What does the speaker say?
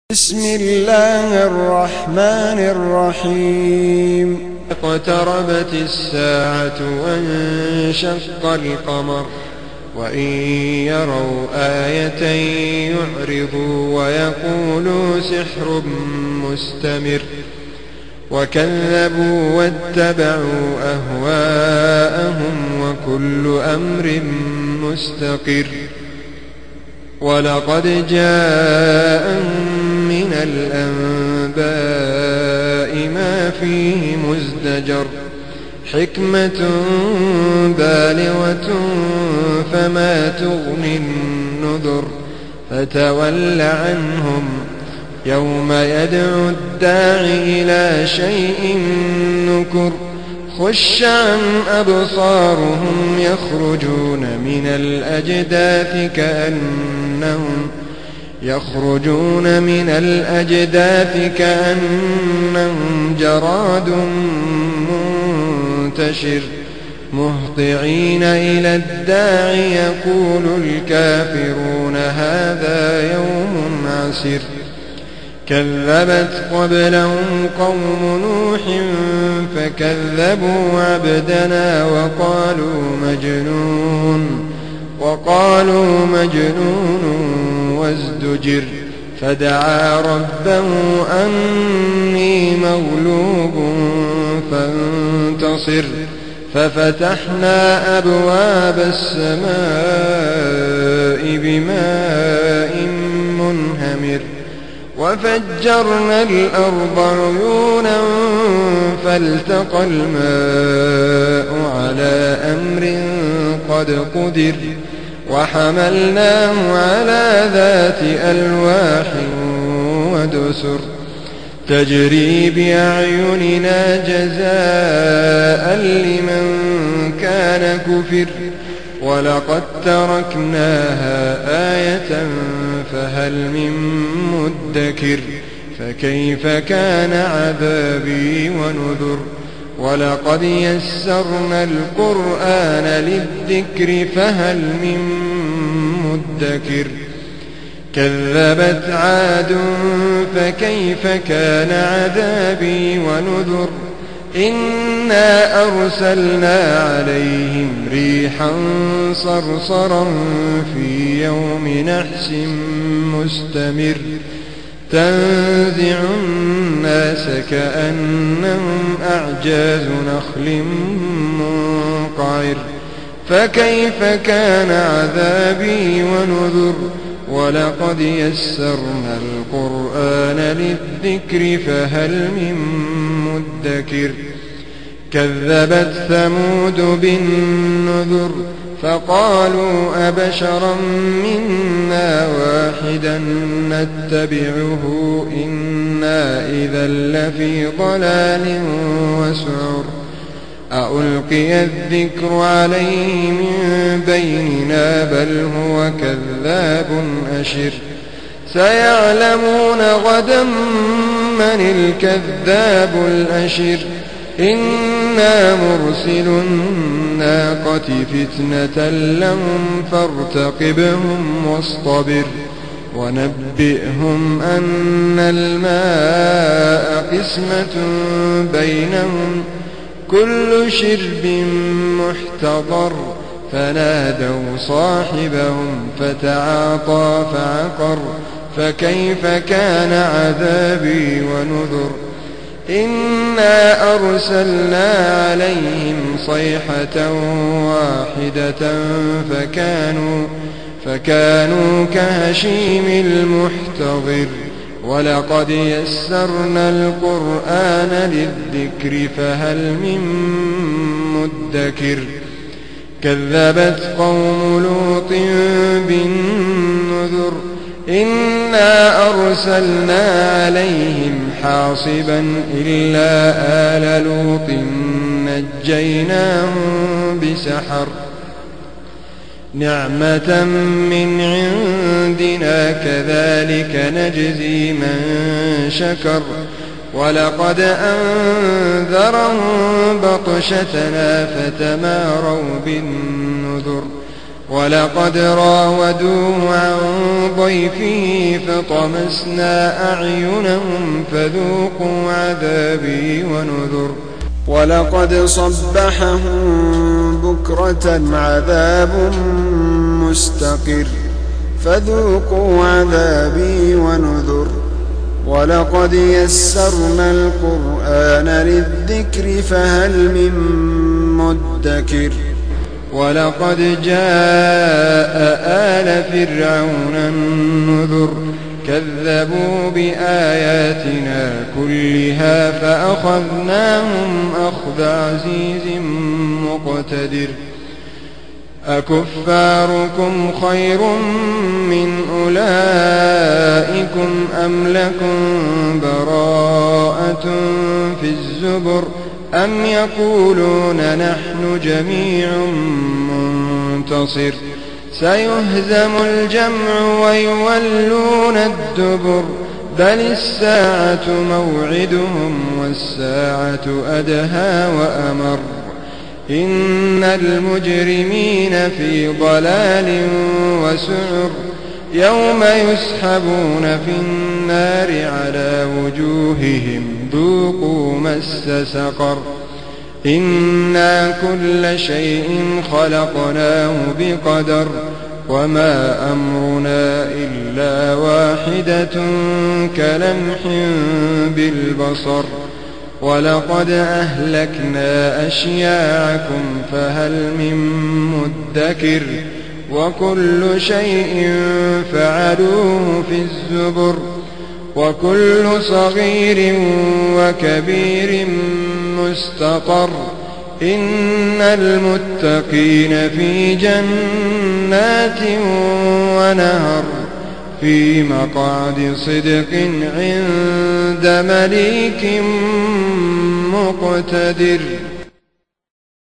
بسم الله الرحمن الرحيم اقتربت الساعة وانشق القمر وإن يروا آية يعرضوا ويقولوا سحر مستمر وكذبوا واتبعوا أهواءهم وكل أمر مستقر ولقد جاءهم من الأنباء ما فيه مزدجر حكمة بالغة فما تغني النذر فتول عنهم يوم يدعو الداع إلى شيء نكر خش عن أبصارهم يخرجون من الأجداث كأنهم جراد منتشر مهطعين إلى الداع يقول الكافرون هذا يوم عسر كذبت قبلهم قوم نوح فكذبوا عبدنا وقالوا مجنون وازدجر فدعا ربه أني مغلوب فانتصر ففتحنا أبواب السماء بماء منهمر وفجرنا الأرض عيونا فالتقى الماء على أمر قد قدر وحملناه على ذات ألواح ودسر تجري بأعيننا جزاء لمن كان كفر ولقد تركناها آية فهل من مدكر فكيف كان عذابي ونذر ولقد يسرنا القرآن للذكر فهل من مدكر كذبت عاد فكيف كان عذابي ونذر إنا أرسلنا عليهم ريحا صرصرا في يوم نحس مستمر تنزع الناس كأنهم أعجاز نخل منقعر فكيف كان عذابي ونذر ولقد يسرنا القرآن للذكر فهل من مدكر كذبت ثمود بالنذر فقالوا أبشرا منا واحدا نتبعه إنا إذا لفي ضلال وسعر ألقي الذكر عليه من بيننا بل هو كذاب أشر سيعلمون غدا من الكذاب الأشر إنا مرسل الناقة فتنة لهم فارتقبهم واصطبر ونبئهم أن الماء قسمة بينهم كل شرب محتضر فنادوا صاحبهم فتعاطى فعقر فكيف كان عذابي ونذر إنا أرسلنا عليهم صيحة واحدة فكانوا كهشيم المحتضر ولقد يسرنا القرآن للذكر فهل من مدكر كذبت قوم لوط بالنذر إنا أرسلنا عليهم حاصبا إلا آل لوط نجيناهم بسحر نعمة من عندنا كذلك نجزي من شكر ولقد أنذرهم بطشتنا فتماروا بالنذر ولقد راودوه عن ضيفه فطمسنا أعينهم فذوقوا عذابي ونذر ولقد صبحهم بكرة عذاب مستقر فذوقوا عذابي ونذر ولقد يسرنا القرآن للذكر فهل من مدكر ولقد جاء آل فرعون النذر كذبوا بآياتنا كلها فأخذناهم أخذ عزيز مقتدر أكفاركم خير من أولئكم أم لكم براءة في الزبر أم يقولون نحن جميع منتصر سيهزم الجمع ويولون الدبر بل الساعة موعدهم والساعة أدهى وأمر إن المجرمين في ضلال وسعر يوم يسحبون في النار على وجوههم ذوقوا مس سقر إنا كل شيء خلقناه بقدر وما أمرنا إلا واحدة كلمح بالبصر ولقد أهلكنا أشياعكم فهل من مدكر وكل شيء فعلوه في الزبر وكل صغير وكبير مستطر إن المتقين في جنات ونهر في مقعد صدق عند مليك مقتدر.